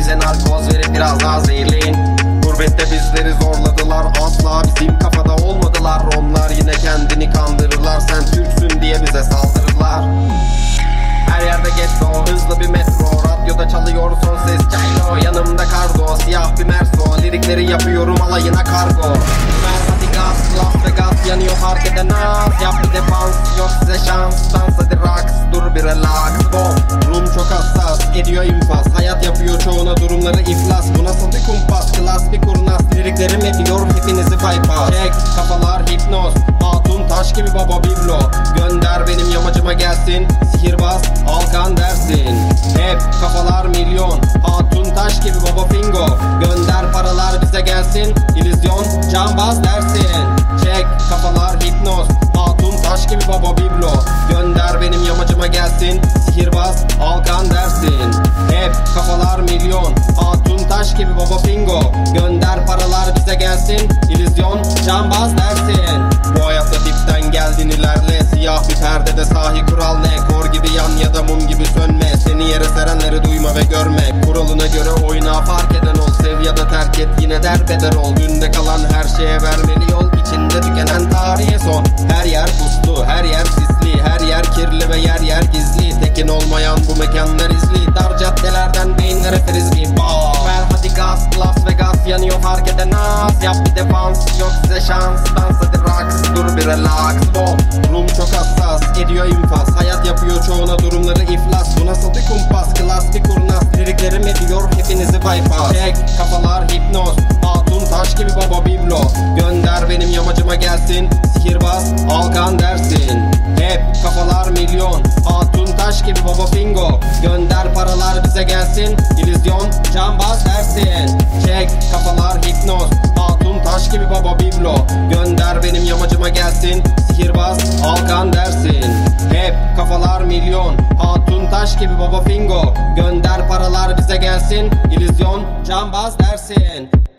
bize narkoz verip biraz daha zehirleyin. Gurbette bizleri zorladılar, asla bizim kafada olmadılar. Onlar yine kendini kandırırlar, sen Türksün diye bize saldırırlar. Her yerde getto, hızlı bir metro, radyoda çalıyor son ses Caylo. Yanımda kargo, siyah bir merso, lirikleri yapıyorum alayına kargo. Ver hadi gaz, Las Vegas yanıyor fark eden az. Yap bir defans, yok size şans, dans hadi raks, dur bir relax. Rum çok hassas, ediyor infaz, hayat yapıyor çoğuna durumları iflas. Bu nasıl bir kumpas, klas bir kurnaz, liriklerim ediyor hepinizi bypass. Çek kafalar hipnoz, hatun taş gibi baba biblo. Gönder benim yamacıma gelsin, sihirbaz Alkan dersin. Hep kafalar milyon, hatun taş gibi baba fingo. Gönder paralar bize gelsin, illüzyon cambaz dersin. Çek kafalar hipnoz, hatun taş gibi baba biblo. Gönder benim yamacıma gelsin, sihirbaz Alkan dersin. Hep kafalar milyon, hatun taş gibi baba fingo. Gönder paralar bize gelsin, illüzyon cambaz dersin. Bu hayatta dipten geldin ilerle, siyah bir perdede sahi kural ne? Kor gibi yan ya da mum gibi sönme, seni yere serenleri duyma ve görme. Kuralına göre oyna, fark eden ol, sev ya da terk et, yine derbeder ol. Günde kalan her şeye vermeli yol, içinde tükenen tarihe son. Her yer puslu, her yer sisli, her yer kirli ve yer yer gizli. Tekin olmayan bu mekanlar izli, dar caddelerden beyinlere frisbee. Ver hadi gaz, Las Vegas yanıyor fark eden az. Yap bir defans, yok size şans, dans hadi raks, dur bir relax. Rum çok hassas, ediyor infaz, hayat yapıyor çoğuna durumları iflas. Bu nasıl bir kumpas, klas bir kurnaz, liriklerim ediyor hepinizi bypass. Çek kafalar hipnoz, hatun taş gibi baba biblo. Gönder benim yamacıma gelsin, sihirbaz Alkan dersin. Hep kafalar milyon, hatun taş gibi baba fingo. Gönder paralar bize gelsin, illüzyon cambaz dersin. Çek kafalar hipnoz, hatun taş gibi baba biblo. Gönder benim yamacıma gelsin, sihirbaz Alkan dersin. Hep kafalar milyon, hatun taş gibi baba fingo. Gönder paralar bize gelsin, illüzyon cambaz dersin.